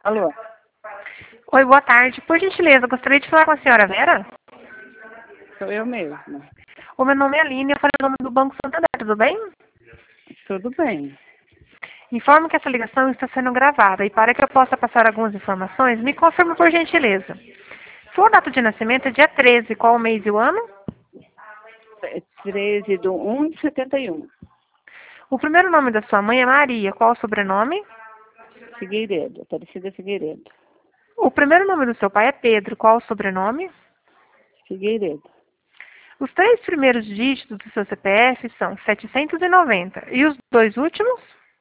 Alô? Oi, boa tarde. Por gentileza, gostaria de falar com a senhora Vera? Sou eu mesma. O meu nome é Aline, eu falo em nome do Banco Santander, tudo bem? Tudo bem. Informo que essa ligação está sendo gravada e para que eu possa passar algumas informações, me confirme por gentileza. Sua data de nascimento é dia 13, qual o mês e o ano? 13/1/71. O primeiro nome da sua mãe é Maria, qual o sobrenome? Figueiredo, Aparecida Figueiredo. O primeiro nome do seu pai é Pedro, qual o sobrenome? Figueiredo. Os três primeiros dígitos do seu CPF são 790. E os dois últimos?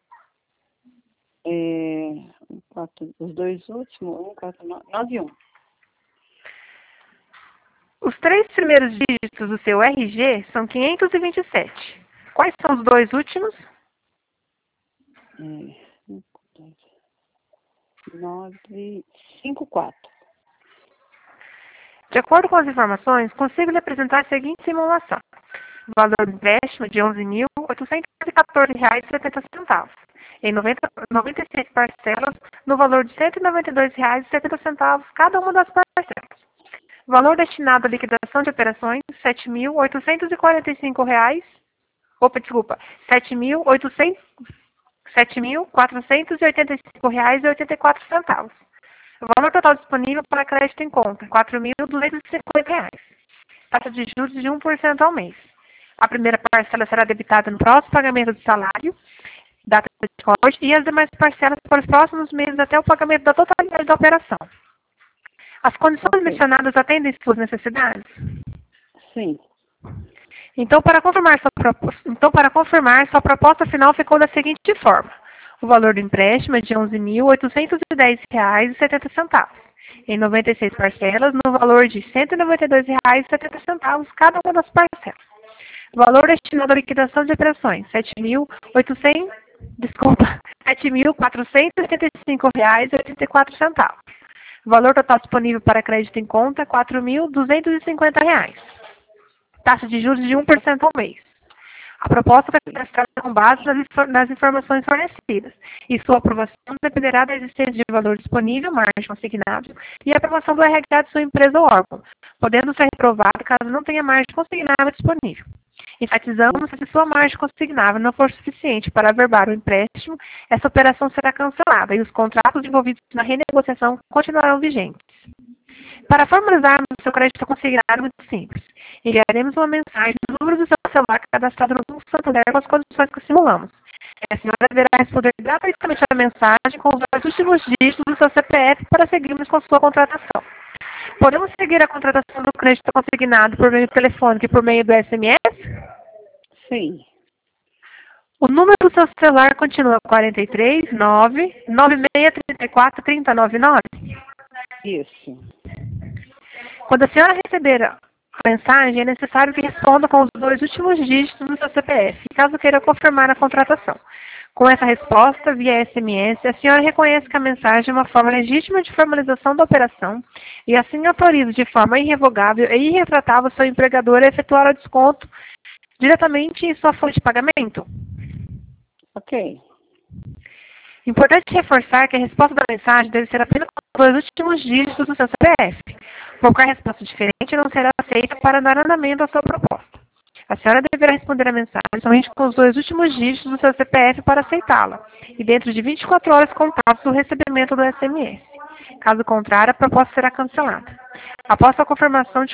Os dois últimos, 14991. Os três primeiros dígitos do seu RG são 527. Quais são os dois últimos? 954. De acordo com as informações, consigo lhe apresentar a seguinte simulação. O valor do empréstimo de R$ 11.814,70, em 96 parcelas, no valor de R$ 192,70 cada uma das parcelas. O valor destinado à liquidação de operações, R$ 7.845. Opa, desculpa, R$ 7.485,84. O valor total disponível para crédito em conta, R$ 4.250. Taxa de juros de 1% ao mês. A primeira parcela será debitada no próximo pagamento do salário, data de corte, e as demais parcelas para os próximos meses até o pagamento da totalidade da operação. As condições mencionadas atendem suas necessidades? Sim. Então, para confirmar, sua proposta final ficou da seguinte forma. O valor do empréstimo é de R$ 11.810,70, em 96 parcelas, no valor de R$ 192,70 cada uma das parcelas. O valor destinado à liquidação de operações, R$ 7.485,84. O valor total disponível para crédito em conta, R$ 4.250. Taxa de juros de 1% ao mês. A proposta vai ser prestada com base nas informações fornecidas, e sua aprovação dependerá da existência de valor disponível, margem consignável, e a aprovação do RH de sua empresa ou órgão, podendo ser reprovado caso não tenha margem consignável disponível. Enfatizamos que se sua margem consignável não for suficiente para averbar o empréstimo, essa operação será cancelada e os contratos envolvidos na renegociação continuarão vigentes. Para formalizarmos o seu crédito consignado é muito simples. Enviaremos uma mensagem no número do seu celular cadastrado no Banco Santander com as condições que simulamos. A senhora deverá responder gratuitamente a mensagem com os dois últimos dígitos do seu CPF para seguirmos com sua contratação. Podemos seguir a contratação do crédito consignado por meio telefônico e por meio do SMS? Sim. O número do seu celular continua 43 9 9634 3099? Isso. Quando a senhora receber a mensagem, é necessário que responda com os dois últimos dígitos do seu CPF, caso queira confirmar a contratação. Com essa resposta, via SMS, a senhora reconhece que a mensagem é uma forma legítima de formalização da operação e assim autoriza de forma irrevogável e irretratável seu empregador a efetuar o desconto diretamente em sua folha de pagamento. Ok. Importante reforçar que a resposta da mensagem deve ser apenas com os dois últimos dígitos do seu CPF. Qualquer resposta diferente não será aceita para dar andamento à sua proposta. A senhora deverá responder a mensagem somente com os dois últimos dígitos do seu CPF para aceitá-la, e dentro de 24 horas contados do recebimento do SMS. Caso contrário, a proposta será cancelada. Após sua confirmação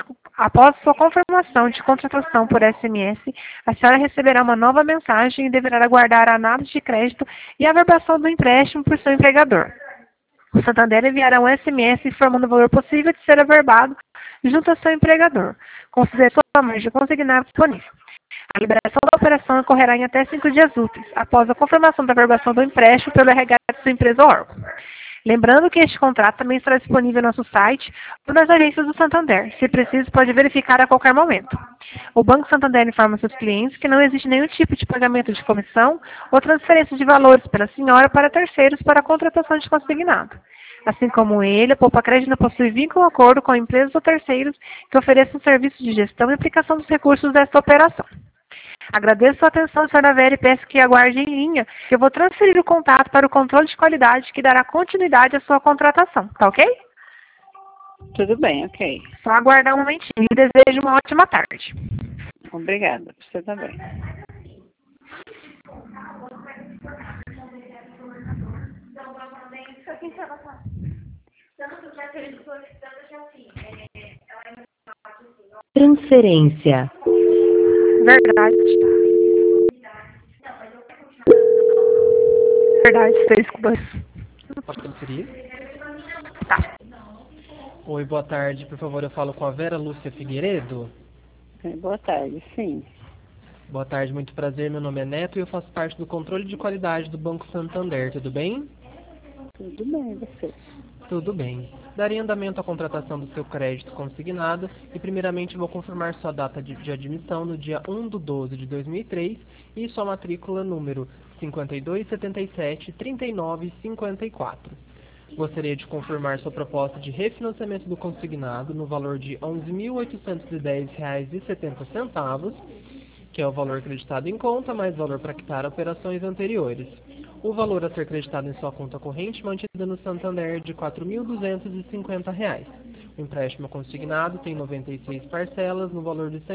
de contratação por SMS, a senhora receberá uma nova mensagem e deverá aguardar a análise de crédito e a averbação do empréstimo por seu empregador. O Santander enviará um SMS informando o valor possível de ser averbado junto ao seu empregador. Considere sua margem consignada disponível. A liberação da operação ocorrerá em até 5 dias úteis, após a confirmação da averbação do empréstimo pelo RH de sua empresa ou órgão. Lembrando que este contrato também estará disponível no nosso site ou nas agências do Santander. Se preciso, pode verificar a qualquer momento. O Banco Santander informa seus clientes que não existe nenhum tipo de pagamento de comissão ou transferência de valores pela senhora para terceiros para a contratação de consignado. Assim como ele, a Poupa Crédito não possui vínculo ou acordo com empresas ou terceiros que ofereçam serviços de gestão e aplicação dos recursos desta operação. Agradeço sua atenção, senhora Vera, e peço que aguarde em linha. Eu vou transferir o contato para o controle de qualidade que dará continuidade à sua contratação, tá ok? Tudo bem, ok. Só aguardar um momentinho e desejo uma ótima tarde. Obrigada. Você também. Transferência. Verdade. Verdade, 3 com 2. Pode transferir? Tá. Oi, boa tarde. Por favor, eu falo com a Vera Lúcia Figueiredo. Boa tarde, sim. Boa tarde, muito prazer. Meu nome é Neto e eu faço parte do controle de qualidade do Banco Santander. Tudo bem? Tudo bem, você? Tudo bem. Daria andamento à contratação do seu crédito consignado e primeiramente vou confirmar sua data de admissão no dia 1/12/2003 e sua matrícula número 5277-3954. Gostaria de confirmar sua proposta de refinanciamento do consignado no valor de R$ 11.810,70, que é o valor acreditado em conta, mais valor para quitar operações anteriores. O valor a ser acreditado em sua conta corrente mantida no Santander é de R$ 4.250. O empréstimo consignado tem 96 parcelas no valor de R$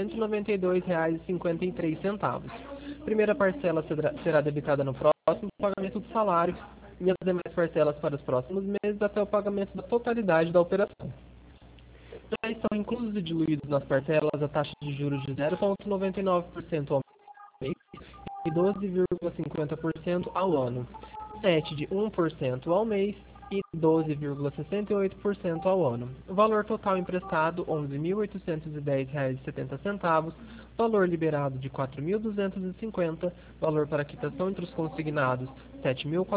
192,53. Primeira parcela será debitada no próximo pagamento do salário e as demais parcelas para os próximos meses até o pagamento da totalidade da operação. Já estão inclusos e diluídos nas parcelas a taxa de juros de 0,99% ao mês e 12,50% ao ano, net de 1% ao mês e 12,68% ao ano. O valor total emprestado R$ 11.810,70, valor liberado de R$ 4.250, valor para quitação entre os consignados R$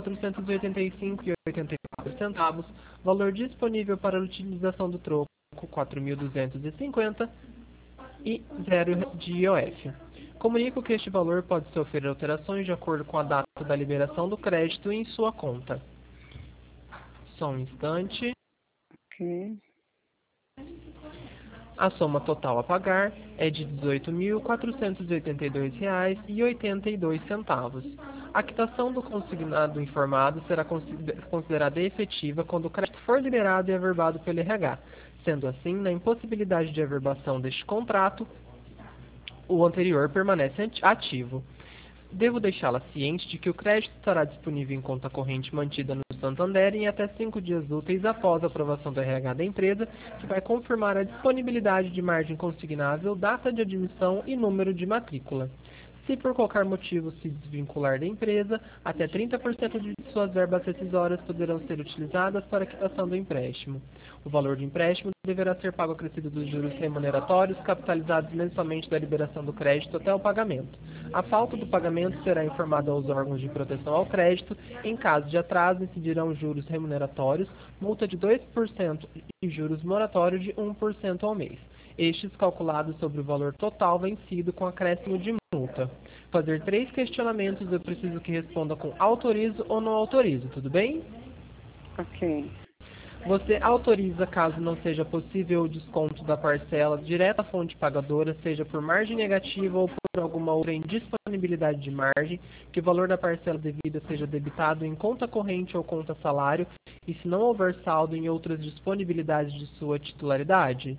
7.485,84, valor disponível para a utilização do troco R$ 4.250 e 0 de IOF. Comunico que este valor pode sofrer alterações de acordo com a data da liberação do crédito em sua conta. Só um instante. Ok. A soma total a pagar é de R$ 18.482,82. A quitação do consignado informado será considerada efetiva quando o crédito for liberado e averbado pelo RH. Sendo assim, na impossibilidade de averbação deste contrato, o anterior permanece ativo. Devo deixá-la ciente de que o crédito estará disponível em conta corrente mantida no Santander em até 5 dias úteis após a aprovação do RH da empresa, que vai confirmar a disponibilidade de margem consignável, data de admissão e número de matrícula. Se por qualquer motivo se desvincular da empresa, até 30% de suas verbas rescisórias poderão ser utilizadas para a quitação do empréstimo. O valor do empréstimo deverá ser pago acrescido dos juros remuneratórios capitalizados mensalmente da liberação do crédito até o pagamento. A falta do pagamento será informada aos órgãos de proteção ao crédito. Em caso de atraso, incidirão juros remuneratórios, multa de 2% e juros moratórios de 1% ao mês. Estes calculados sobre o valor total vencido com acréscimo de multa. Fazer 3 questionamentos, eu preciso que responda com autorizo ou não autorizo, tudo bem? Ok. Você autoriza caso não seja possível o desconto da parcela direta à fonte pagadora, seja por margem negativa ou por alguma outra indisponibilidade de margem, que o valor da parcela devida seja debitado em conta corrente ou conta salário, e se não houver saldo em outras disponibilidades de sua titularidade?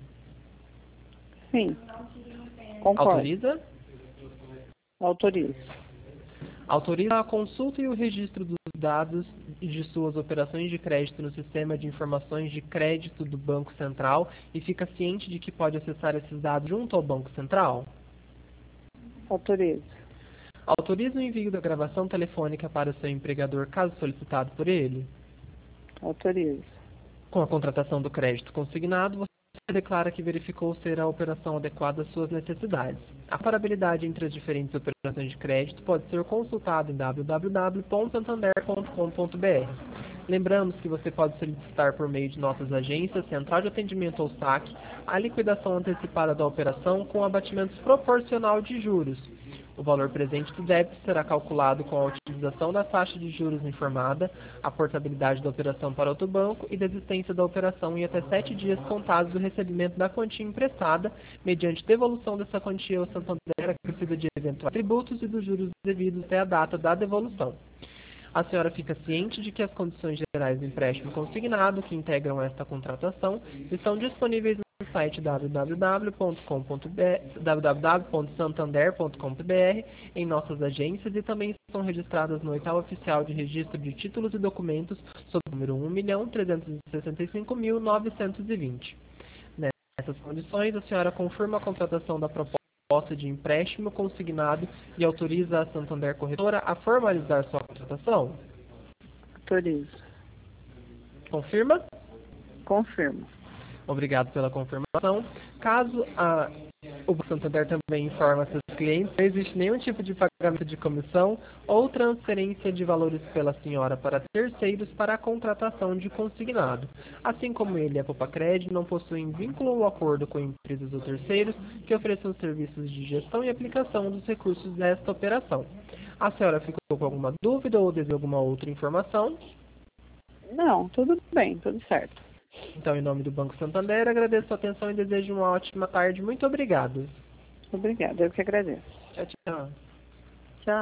Sim. Concordo. Autoriza? Autorizo. Autoriza a consulta e o registro dos dados de suas operações de crédito no sistema de informações de crédito do Banco Central e fica ciente de que pode acessar esses dados junto ao Banco Central? Autorizo. Autoriza o envio da gravação telefônica para seu empregador caso solicitado por ele? Autorizo. Com a contratação do crédito consignado, você declara que verificou ser a operação adequada às suas necessidades. A comparabilidade entre as diferentes operações de crédito pode ser consultada em www.santander.com.br. Lembramos que você pode solicitar por meio de nossas agências, central de atendimento ou saque, a liquidação antecipada da operação com abatimento proporcional de juros. O valor presente do débito será calculado com a utilização da taxa de juros informada, a portabilidade da operação para outro banco e desistência da operação em até 7 dias contados do recebimento da quantia emprestada, mediante devolução dessa quantia ao Santander acrescida de eventuais tributos e dos juros devidos até a data da devolução. A senhora fica ciente de que as condições gerais do empréstimo consignado que integram esta contratação estão disponíveis no site www.santander.com.br, em nossas agências e também estão registradas no Edital Oficial de Registro de Títulos e Documentos sob o número 1.365.920. Nessas condições, a senhora confirma a contratação da proposta de empréstimo consignado e autoriza a Santander Corretora a formalizar sua contratação? Autorizo. Confirma? Confirmo. Obrigado pela confirmação. Caso o Banco Santander também informa seus clientes, não existe nenhum tipo de pagamento de comissão ou transferência de valores pela senhora para terceiros para a contratação de consignado. Assim como ele e a Popacred não possuem vínculo ou acordo com empresas ou terceiros que ofereçam serviços de gestão e aplicação dos recursos desta operação. A senhora ficou com alguma dúvida ou deseja alguma outra informação? Não, tudo bem, tudo certo. Então, em nome do Banco Santander, agradeço a atenção e desejo uma ótima tarde. Muito obrigado. Obrigada, eu que agradeço. Tchau, tchau.